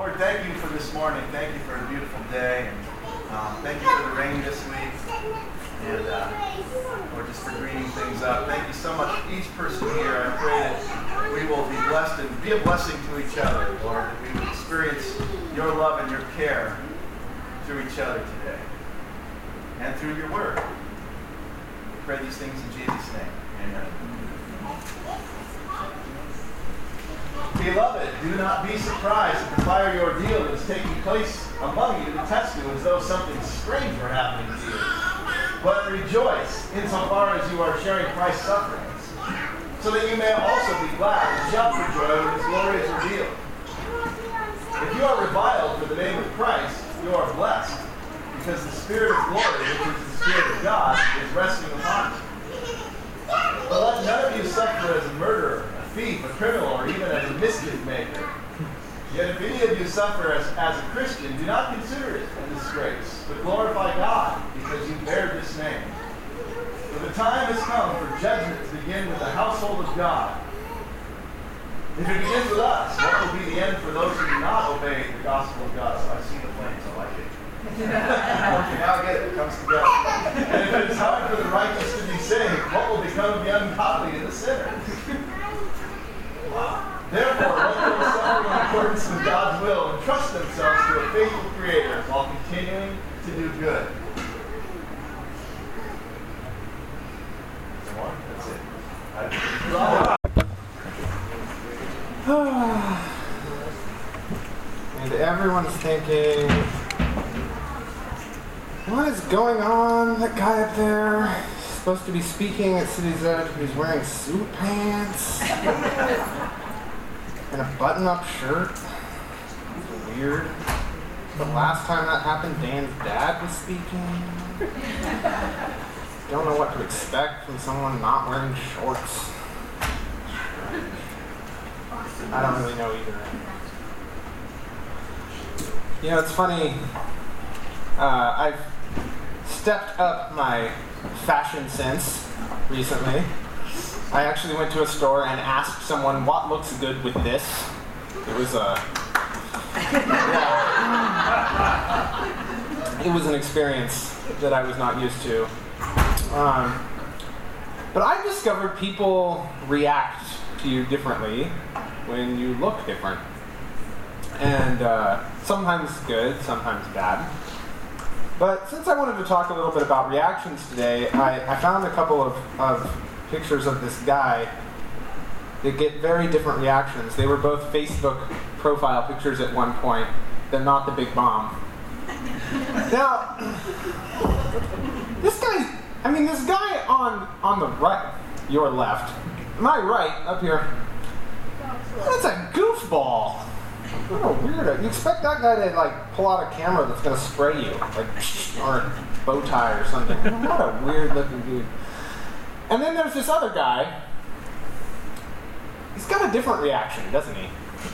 Lord, thank you for this morning. Thank you for a beautiful day. And thank you for the rain this week. And Lord, just for greening things up. Thank you so much for each person here. I pray that we will be blessed and be a blessing to each other, Lord. That we will experience your love and your care through each other today. And through your word. We pray these things in Jesus' name. Amen. Beloved, do not be surprised at the fiery ordeal that is taking place among you to test you as though something strange were happening to you. But rejoice insofar as you are sharing Christ's sufferings, so that you may also be glad and shout for joy when his glory is revealed. If you are reviled for the name of Christ, you are blessed, because the Spirit of glory, which is the Spirit of God, is resting upon you. But let none of you suffer as a murderer, a thief, a criminal, or even as a mischief maker. Yet if any of you suffer as a Christian, do not consider it a disgrace, but glorify God, because you bear this name. For the time has come for judgment to begin with the household of God. If it begins with us, what will be the end for those who do not obey the gospel of God? So I see the flames, I like it. Okay, now I get it. It comes together. And if it is hard for the righteous to be saved, what will become of the ungodly and the sinners? Therefore, let them suffer in accordance with God's will and trust themselves to a faithful Creator while continuing to do good. That's it. And everyone's thinking, what is going on? That guy up there, he's supposed to be speaking at City's Edge, but he's wearing suit pants and a button-up shirt. It's weird. The last time that happened, Dan's dad was speaking. Don't know what to expect from someone not wearing shorts. I don't really know either. You know, it's funny. I've stepped up my fashion sense recently. I actually went to a store and asked someone what looks good with this. It was it was an experience that I was not used to. But I've discovered people react to you differently when you look different. And sometimes good, sometimes bad. But since I wanted to talk a little bit about reactions today, I found a couple of pictures of this guy that get very different reactions. They were both Facebook profile pictures at one point. They're not the big bomb. Now, this guy on the right, your left, my right, up here, that's a goofball. What a weirdo. You expect that guy to pull out a camera that's going to spray you, or a bow tie or something. What a weird looking dude. And then there's this other guy. He's got a different reaction, doesn't he?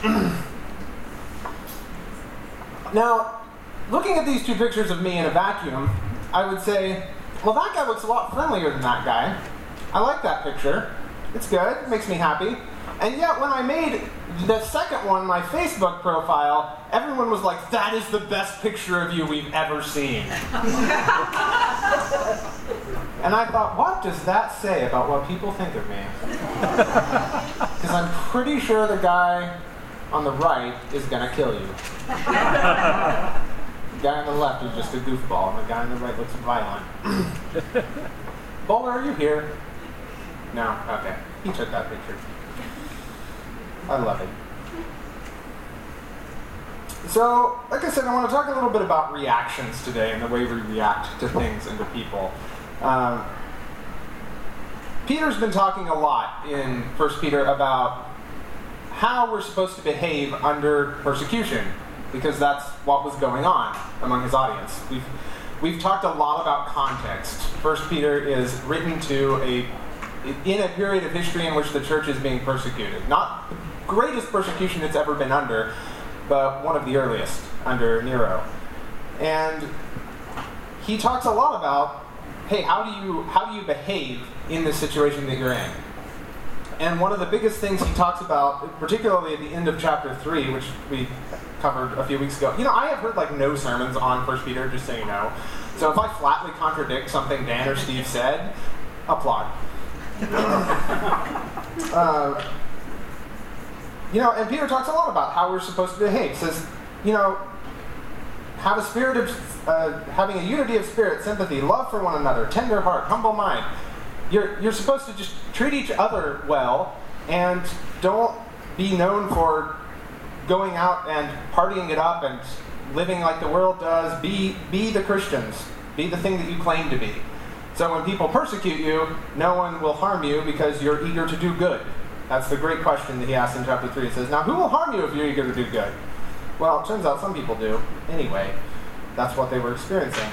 Now, looking at these two pictures of me in a vacuum, I would say, well, that guy looks a lot friendlier than that guy. I like that picture. It's good. It makes me happy. And yet, when I made the second one, my Facebook profile, everyone was like, that is the best picture of you we've ever seen. And I thought, what does that say about what people think of me? Because I'm pretty sure the guy on the right is going to kill you. The guy on the left is just a goofball, and the guy on the right looks violent. Bowler, are you here? No? Okay. He took that picture. I love it. So, like I said, I want to talk a little bit about reactions today and the way we react to things and to people. Peter's been talking a lot in 1 Peter about how we're supposed to behave under persecution, because that's what was going on among his audience. We've talked a lot about context. 1 Peter is written in a period of history in which the church is being persecuted. Not the greatest persecution it's ever been under, but one of the earliest, under Nero. And he talks a lot about, hey, how do you behave in this situation that you're in? And one of the biggest things he talks about, particularly at the end of chapter 3, which we covered a few weeks ago. I have heard like no sermons on 1 Peter, just so you know. So if I flatly contradict something Dan or Steve said, applaud. And Peter talks a lot about how we're supposed to behave. He says, have a spirit of, having a unity of spirit, sympathy, love for one another, tender heart, humble mind. You're supposed to just treat each other well, and don't be known for going out and partying it up and living like the world does. Be the Christians. Be the thing that you claim to be. So when people persecute you, no one will harm you because you're eager to do good. That's the great question that he asks in chapter 3. He says, now who will harm you if you're eager to do good? Well, it turns out some people do. Anyway, that's what they were experiencing.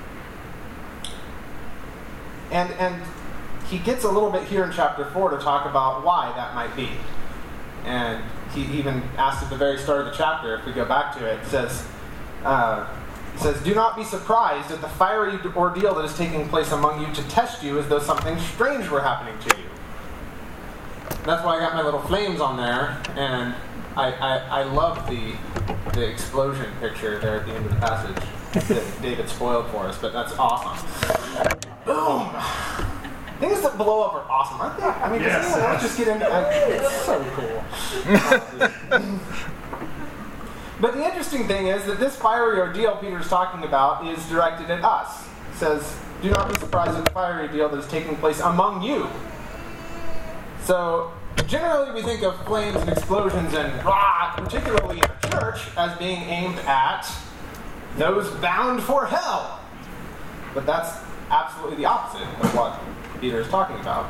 And he gets a little bit here in chapter 4 to talk about why that might be. And he even asks at the very start of the chapter, if we go back to it, it says, do not be surprised at the fiery ordeal that is taking place among you to test you as though something strange were happening to you. That's why I got my little flames on there, and I love the explosion picture there at the end of the passage that David spoiled for us, but that's awesome. Boom! Things that blow up are awesome, aren't they? I mean, does anyone else just get into it's so cool. But the interesting thing is that this fiery ordeal Peter's talking about is directed at us. It says, do not be surprised at the fiery ordeal that is taking place among you. So, generally we think of flames and explosions and particularly in a church, as being aimed at those bound for hell. But that's absolutely the opposite of what Peter is talking about.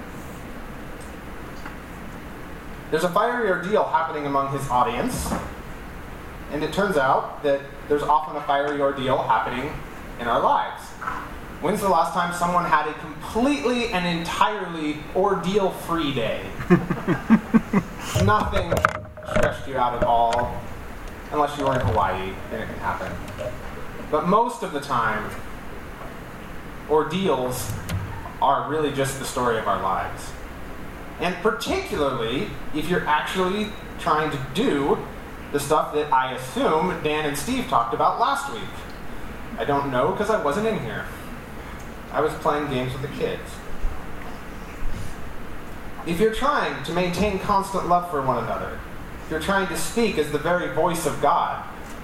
There's a fiery ordeal happening among his audience, and it turns out that there's often a fiery ordeal happening in our lives. When's the last time someone had a completely and entirely ordeal-free day? Nothing stressed you out at all, unless you were in Hawaii, then it can happen. But most of the time, ordeals are really just the story of our lives. And particularly if you're actually trying to do the stuff that I assume Dan and Steve talked about last week. I don't know because I wasn't in here. I was playing games with the kids. If you're trying to maintain constant love for one another, if you're trying to speak as the very voice of God,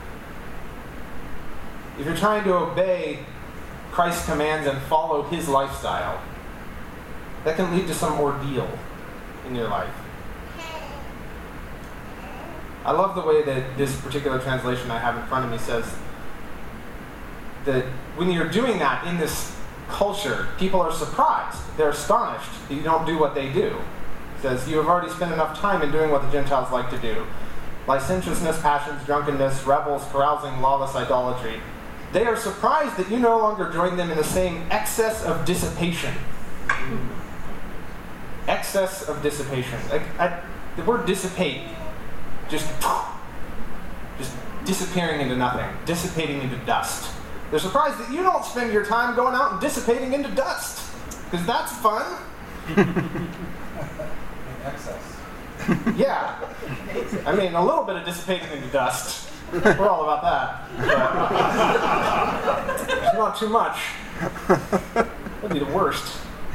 if you're trying to obey Christ's commands and follow his lifestyle, that can lead to some ordeal in your life. I love the way that this particular translation I have in front of me says that when you're doing that in this culture, people are surprised. They're astonished that you don't do what they do. It says, you have already spent enough time in doing what the Gentiles like to do. Licentiousness, passions, drunkenness, revels, carousing, lawless idolatry. They are surprised that you no longer join them in the same excess of dissipation. Excess of dissipation. The word dissipate, just disappearing into nothing, dissipating into dust. They're surprised that you don't spend your time going out and dissipating into dust, because that's fun. In excess. Yeah. I mean, a little bit of dissipating into dust. We're all about that. But not too much. That'd be the worst.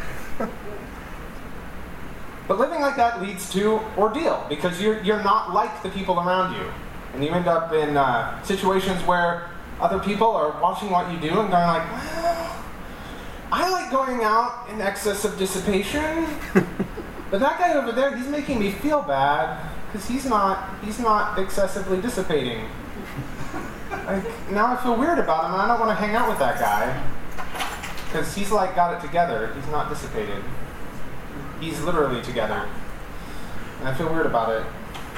But living like that leads to ordeal, because you're not like the people around you. And you end up in situations where other people are watching what you do and going like, well, I like going out in excess of dissipation, but that guy over there, he's making me feel bad because he's not excessively dissipating. Like, now I feel weird about him and I don't want to hang out with that guy because he's like got it together. He's not dissipated. He's literally together. And I feel weird about it.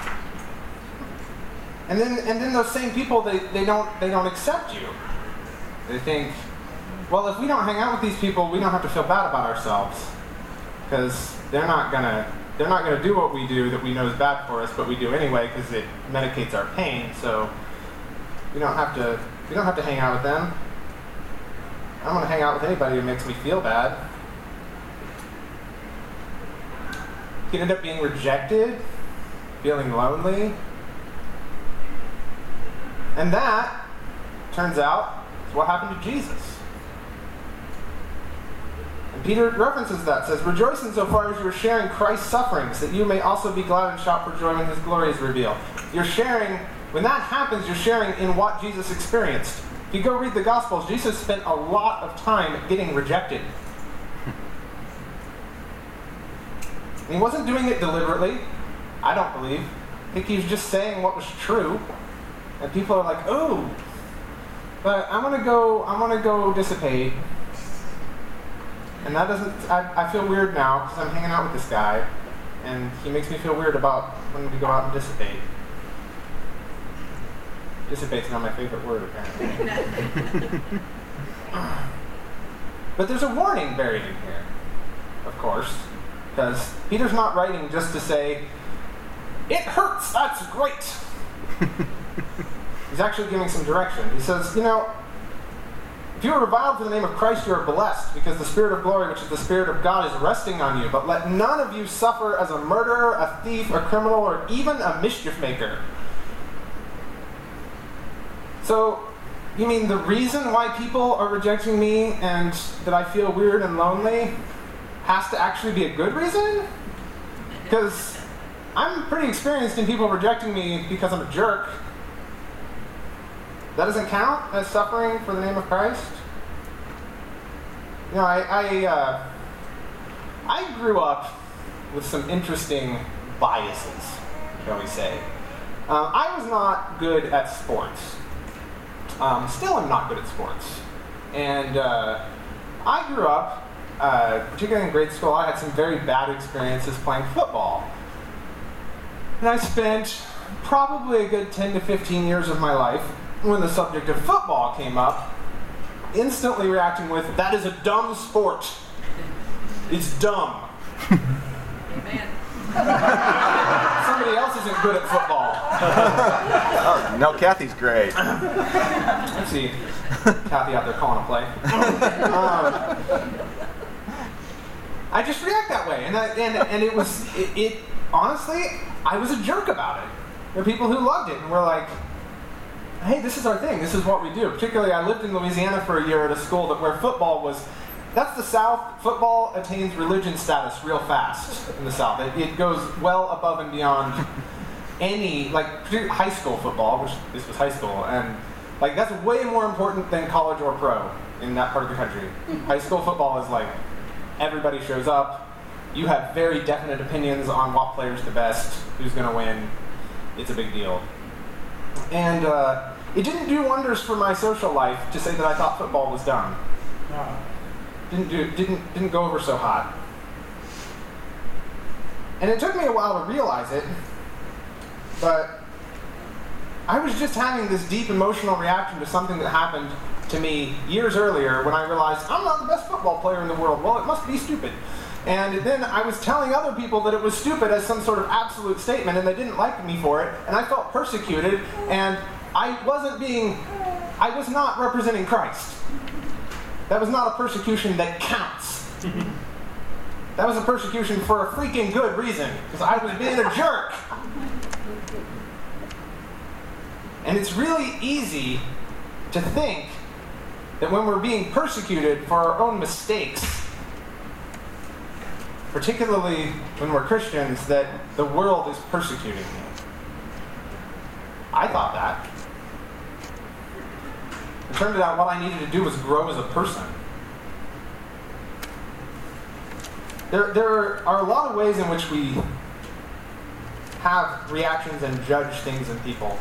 And then those same people, they don't accept you. They think, well, if we don't hang out with these people, we don't have to feel bad about ourselves, because they're not gonna do what we do that we know is bad for us, but we do anyway because it medicates our pain. So we don't have to hang out with them. I don't want to hang out with anybody who makes me feel bad. You can end up being rejected, feeling lonely. And that, turns out, is what happened to Jesus. And Peter references that, says, "Rejoice insofar as you are sharing Christ's sufferings, that you may also be glad and shout for joy when his glory is revealed." You're sharing, when that happens, you're sharing in what Jesus experienced. If you go read the Gospels, Jesus spent a lot of time getting rejected. And he wasn't doing it deliberately, I don't believe. I think he was just saying what was true. And people are like, "Oh, but I want to go dissipate." And that doesn't, I feel weird now because I'm hanging out with this guy and he makes me feel weird about wanting to go out and dissipate. Dissipate's not my favorite word, apparently. But there's a warning buried in here, of course, because Peter's not writing just to say, "It hurts, that's great." He's actually giving some direction. He says, if you are reviled for the name of Christ, you are blessed, because the Spirit of glory, which is the Spirit of God, is resting on you. But let none of you suffer as a murderer, a thief, a criminal, or even a mischief maker. So, you mean the reason why people are rejecting me and that I feel weird and lonely has to actually be a good reason? Because I'm pretty experienced in people rejecting me because I'm a jerk. That doesn't count as suffering for the name of Christ? I grew up with some interesting biases, shall we say. I was not good at sports. Still am not good at sports. And I grew up, particularly in grade school, I had some very bad experiences playing football. And I spent probably a good 10 to 15 years of my life, when the subject of football came up, instantly reacting with, "That is a dumb sport. It's dumb." Amen. Somebody else isn't good at football. Oh, no, Kathy's great. Let's see. Kathy out there calling a play. I just react that way. And it was, honestly, I was a jerk about it. There are people who loved it and were like, "Hey, this is our thing. This is what we do." Particularly, I lived in Louisiana for a year at a school where football was, that's the South. Football attains religion status real fast in the South. It goes well above and beyond any, particularly high school football, which this was high school, and that's way more important than college or pro in that part of the country. High school football is everybody shows up. You have very definite opinions on what player's the best, who's going to win. It's a big deal. And it didn't do wonders for my social life to say that I thought football was dumb. No. Didn't go over so hot. And it took me a while to realize it, but I was just having this deep emotional reaction to something that happened to me years earlier when I realized I'm not the best football player in the world. Well, it must be stupid. And then I was telling other people that it was stupid as some sort of absolute statement, and they didn't like me for it, and I felt persecuted, and I was not representing Christ. That was not a persecution that counts. That was a persecution for a freaking good reason, because I was being a jerk. And it's really easy to think that when we're being persecuted for our own mistakes, particularly when we're Christians, that the world is persecuting me. I thought that. It turned out what I needed to do was grow as a person. There are a lot of ways in which we have reactions and judge things in people.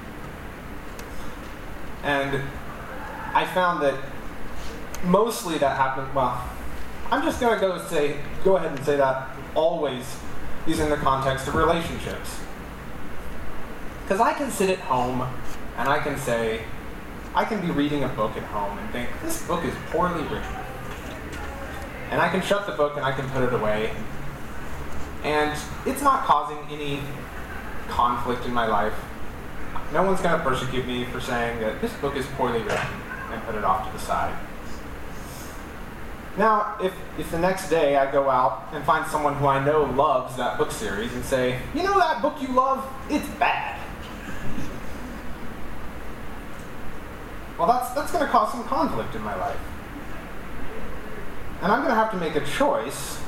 And I found that mostly that happened, I'm just going to go ahead and say that always is in the context of relationships. Because I can sit at home and I can be reading a book at home and think, this book is poorly written. And I can shut the book and I can put it away. And it's not causing any conflict in my life. No one's going to persecute me for saying that this book is poorly written and put it off to the side. Now, if the next day I go out and find someone who I know loves that book series and say, you know that book you love? It's bad. well, that's going to cause some conflict in my life. And I'm going to have to make a choice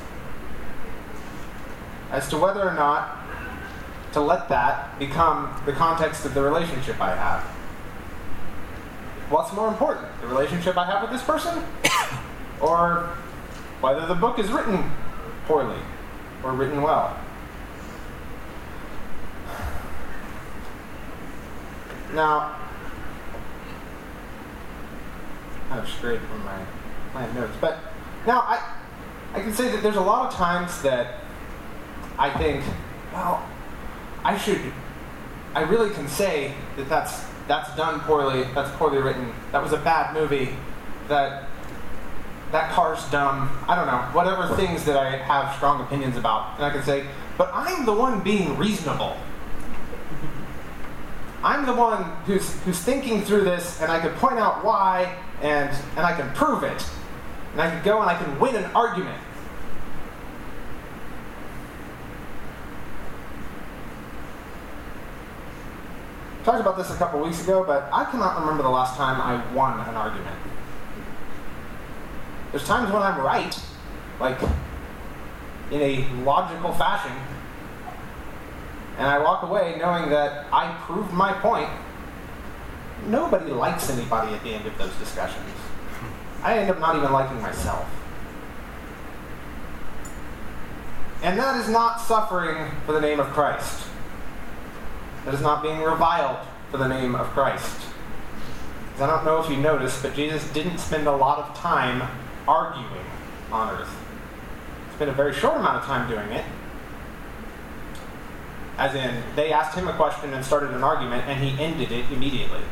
as to whether or not to let that become the context of the relationship I have. What's more important, the relationship I have with this person, or whether the book is written poorly or written well? Now, kind of strayed from my planned notes, but now I can say that there's a lot of times that I think, well, I really can say that that's done poorly, that's poorly written, that was a bad movie, that car's dumb, I don't know, whatever things that I have strong opinions about. And I can say, but I'm the one being reasonable. I'm the one who's thinking through this, and I can point out why, and I can prove it. And I can go and I can win an argument. I talked about this a couple weeks ago, but I cannot remember the last time I won an argument. There's times when I'm right, like in a logical fashion, and I walk away knowing that I proved my point. Nobody likes anybody at the end of those discussions. I end up not even liking myself. And that is not suffering for the name of Christ. That is not being reviled for the name of Christ. Because I don't know if you noticed, but Jesus didn't spend a lot of time arguing on earth. He spent a very short amount of time doing it. As in, they asked him a question and started an argument, and he ended it immediately.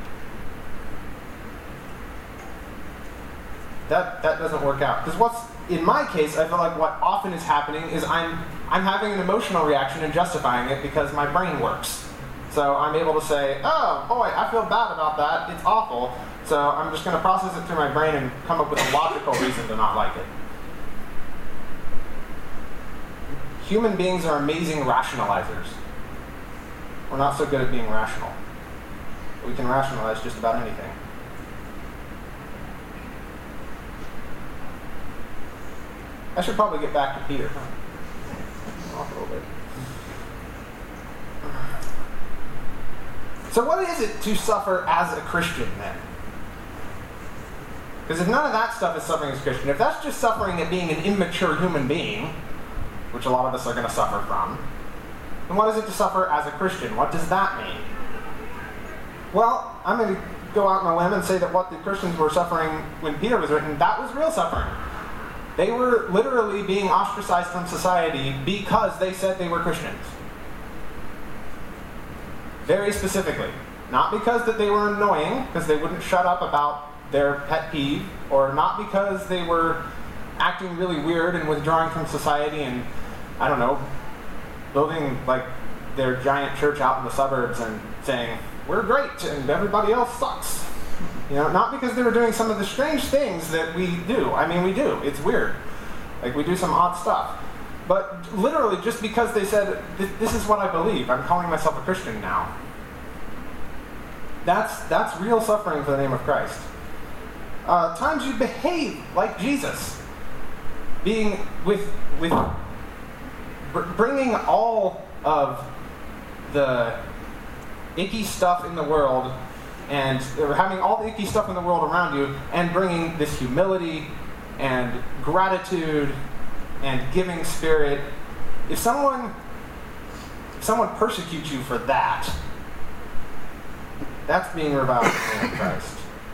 That doesn't work out. Because in my case, I feel like what often is happening is I'm having an emotional reaction and justifying it because my brain works. So I'm able to say, oh boy, I feel bad about that, it's awful. So I'm just going to process it through my brain and come up with a logical reason to not like it. Human beings are amazing rationalizers. We're not so good at being rational. We can rationalize just about anything. I should probably get back to Peter. Off a little bit. So what is it to suffer as a Christian then? Because if none of that stuff is suffering as a Christian, if that's just suffering at being an immature human being, which a lot of us are going to suffer from, then what is it to suffer as a Christian? What does that mean? Well, I'm going to go out on a limb and say that what the Christians were suffering when Peter was written, that was real suffering. They were literally being ostracized from society because they said they were Christians. Very specifically. Not because that they were annoying, because they wouldn't shut up about their pet peeve, or not because they were acting really weird and withdrawing from society and, I don't know, building like their giant church out in the suburbs and saying, we're great and everybody else sucks. You know, not because they were doing some of the strange things that we do. I mean, we do. It's weird. Like, we do some odd stuff. But literally, just because they said, this is what I believe, I'm calling myself a Christian now. That's real suffering for the name of Christ. Times you behave like Jesus. Being bringing all of the icky stuff in the world and having all the icky stuff in the world around you and bringing this humility and gratitude and giving spirit. If someone persecutes you for that, that's being reviled in the name of Christ.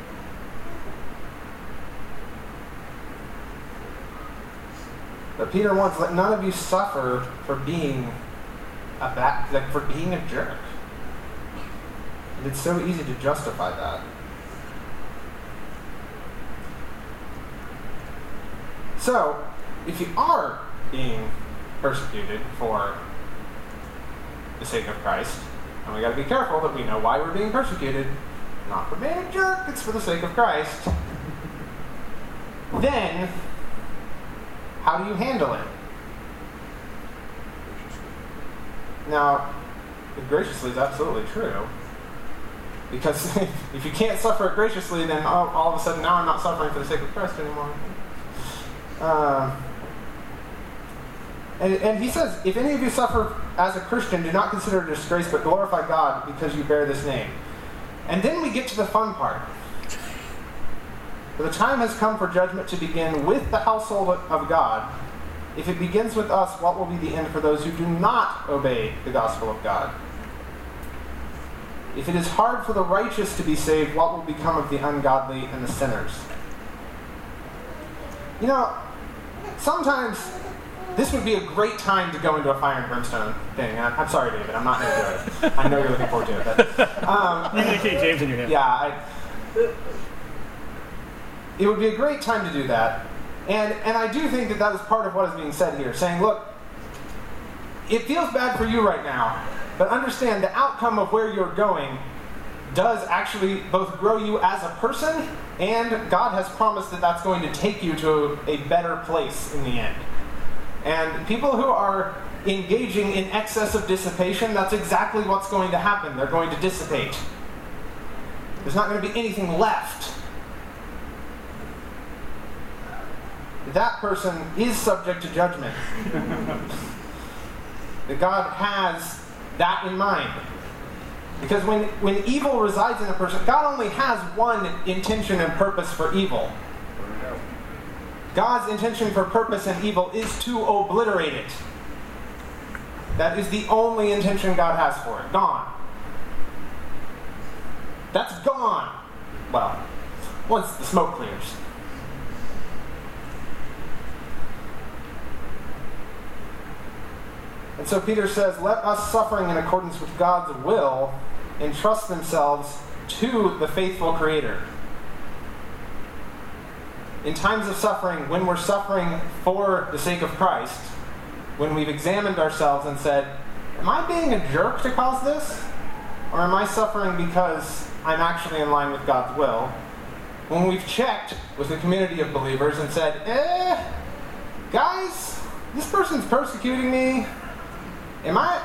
But Peter wants, let none of you suffer for being a jerk. And it's so easy to justify that. So, if you are being persecuted for the sake of Christ, and we got to be careful that we know why we're being persecuted, not for being a jerk, it's for the sake of Christ, then how do you handle it? Now, graciously is absolutely true. Because if you can't suffer it graciously, then all of a sudden now I'm not suffering for the sake of Christ anymore. And he says, if any of you suffer as a Christian, do not consider it a disgrace, but glorify God because you bear this name. And then we get to the fun part. For the time has come for judgment to begin with the household of God. If it begins with us, what will be the end for those who do not obey the gospel of God? If it is hard for the righteous to be saved, what will become of the ungodly and the sinners? You know, sometimes this would be a great time to go into a fire and brimstone thing. I'm sorry, David, I'm not going to do it. I know you're looking forward to it. But, you need King James in your hand. Yeah, it would be a great time to do that. And I do think that is part of what is being said here, saying, look, it feels bad for you right now, but understand the outcome of where you're going does actually both grow you as a person, and God has promised that that's going to take you to a better place in the end. And people who are engaging in excess of dissipation, that's exactly what's going to happen. They're going to dissipate. There's not going to be anything left. That person is subject to judgment. That God has that in mind. Because when evil resides in a person, God only has one intention and purpose for evil. God's intention for purpose and evil is to obliterate it. That is the only intention God has for it. Gone. That's gone. Well, once the smoke clears. And so Peter says, let us suffering in accordance with God's will entrust themselves to the faithful Creator. In times of suffering, when we're suffering for the sake of Christ, when we've examined ourselves and said, am I being a jerk to cause this? Or am I suffering because I'm actually in line with God's will? When we've checked with the community of believers and said, guys, this person's persecuting me. Am I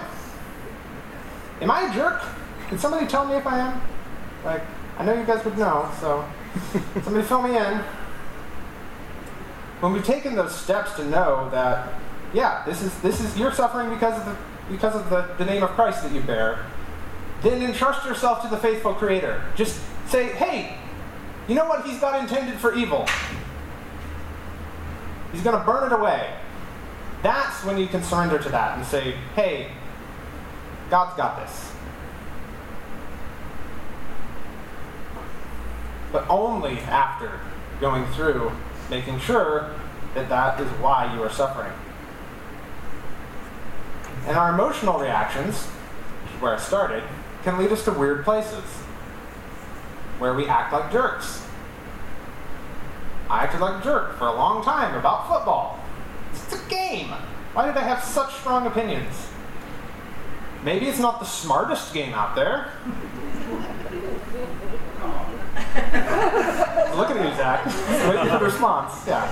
a jerk? Can somebody tell me if I am? Like, I know you guys would know, so somebody fill me in. When we've taken those steps to know that, yeah, this is you're suffering because of the name of Christ that you bear, then entrust yourself to the faithful Creator. Just say, hey, you know what He's got intended for evil? He's going to burn it away. That's when you can surrender to that and say, hey, God's got this. But only after going through making sure that that is why you are suffering. And our emotional reactions, which is where I started, can lead us to weird places where we act like jerks. I acted like a jerk for a long time about football. It's a game. Why did I have such strong opinions? Maybe it's not the smartest game out there. Look at you, Zach. Waiting for the response. Yeah.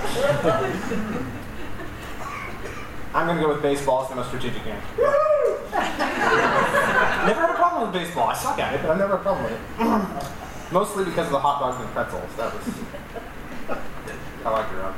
I'm going to go with baseball as the most strategic game. Never had a problem with baseball. I suck at it, but I've never had a problem with it. Mostly because of the hot dogs and pretzels. That was how I grew up.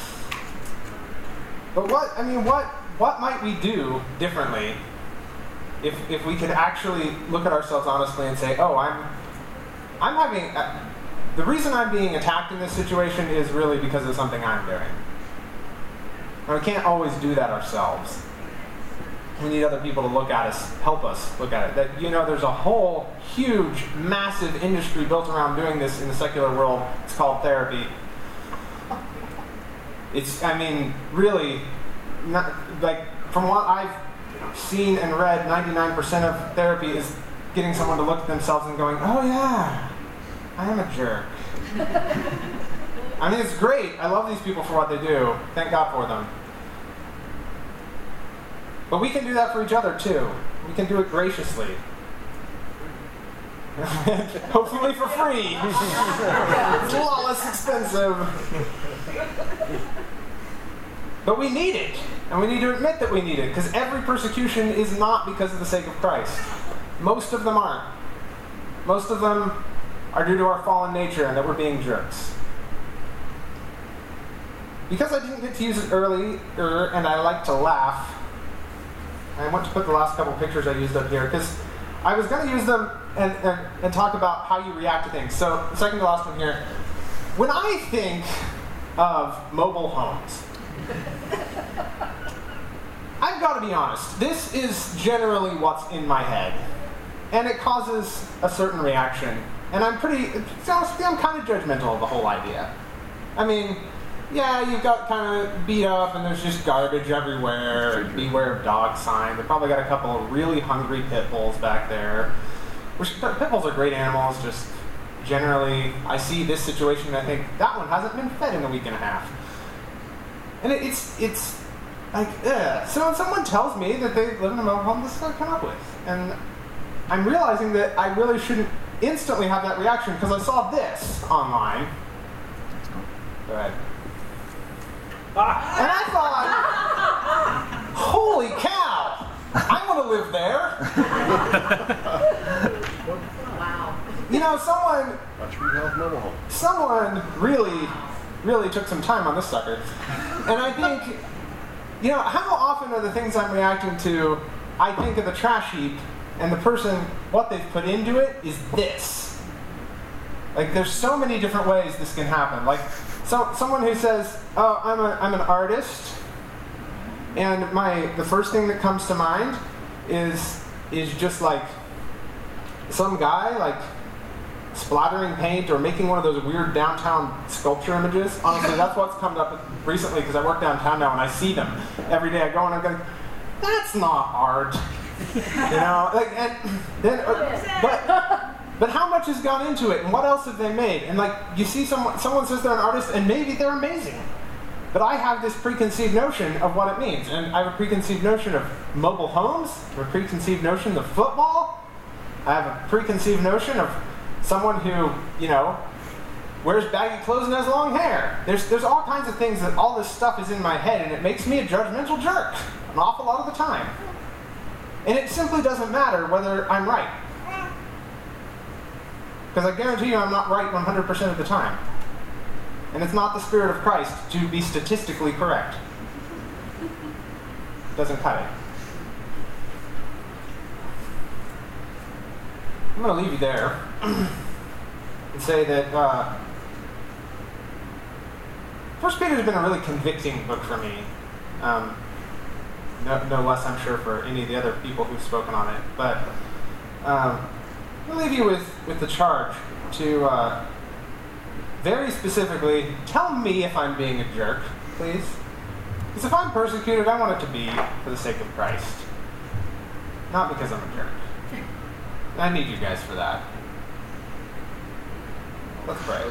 But what might we do differently if we could actually look at ourselves honestly and say, oh, I'm having the reason I'm being attacked in this situation is really because of something I'm doing. And we can't always do that ourselves. We need other people to look at us, help us look at it. That, there's a whole huge, massive industry built around doing this in the secular world. It's called therapy. Really, not, from what I've seen and read, 99% of therapy is getting someone to look at themselves and going, oh yeah, I am a jerk. It's great. I love these people for what they do. Thank God for them. But we can do that for each other too. We can do it graciously. Hopefully for free. It's a lot less expensive. But we need it. And we need to admit that we need it. Because every persecution is not because of the sake of Christ. Most of them aren't. most of them are due to our fallen nature and that we're being jerks. Because I didn't get to use it earlier and I like to laugh, I want to put the last couple pictures I used up here because I was going to use them and talk about how you react to things. So the second to last one here. When I think of mobile homes, I've got to be honest, this is generally what's in my head. And it causes a certain reaction. And I'm kind of judgmental of the whole idea. I mean, yeah, you've got kind of beat up and there's just garbage everywhere. Beware of dog sign. They probably got a couple of really hungry pit bulls back there. Which, pit bulls are great animals, just generally, I see this situation and I think, that one hasn't been fed in a week and a half. And it's like, ugh. So when someone tells me that they live in a mobile home, this is what I come up with. And I'm realizing that I really shouldn't instantly have that reaction because I saw this online. Go ahead. And I thought, holy cow, I want to live there. Wow. You know, someone really took some time on this sucker. And I think, you know, how often are the things I'm reacting to, I think of the trash heap, and the person, what they've put into it is this. Like, there's so many different ways this can happen. Like, someone who says, oh, I'm an artist, and the first thing that comes to mind is just like some guy like splattering paint or making one of those weird downtown sculpture images. Honestly, that's what's come up recently because I work downtown now and I see them every day. I go and I'm going, that's not art, you know. Like, and then, but how much has gone into it, and what else have they made? And like, you see someone says they're an artist, and maybe they're amazing. But I have this preconceived notion of what it means, and I have a preconceived notion of mobile homes, I have a preconceived notion of football, I have a preconceived notion of someone who, you know, wears baggy clothes and has long hair. There's all kinds of things that all this stuff is in my head, and it makes me a judgmental jerk an awful lot of the time. And it simply doesn't matter whether I'm right. Because I guarantee you I'm not right 100% of the time. And it's not the Spirit of Christ to be statistically correct. Doesn't cut it. I'm going to leave you there and say that 1 Peter has been a really convicting book for me. No less, I'm sure, for any of the other people who've spoken on it. But I'll leave you with the charge to very specifically tell me if I'm being a jerk, please. Because if I'm persecuted, I want it to be for the sake of Christ, not because I'm a jerk. I need you guys for that. Let's pray.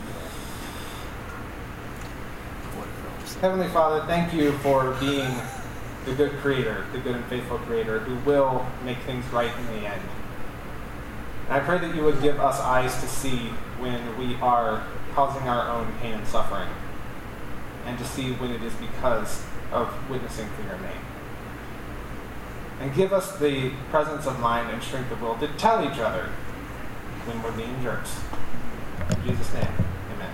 Heavenly Father, thank you for being the good creator, the good and faithful creator who will make things right in the end. And I pray that you would give us eyes to see when we are causing our own pain and suffering, and to see when it is because of witnessing for your name. And give us the presence of mind and strength of will to tell each other when we're being jerks. In Jesus' name, amen.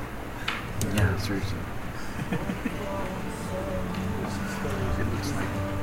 Yeah, seriously. It looks like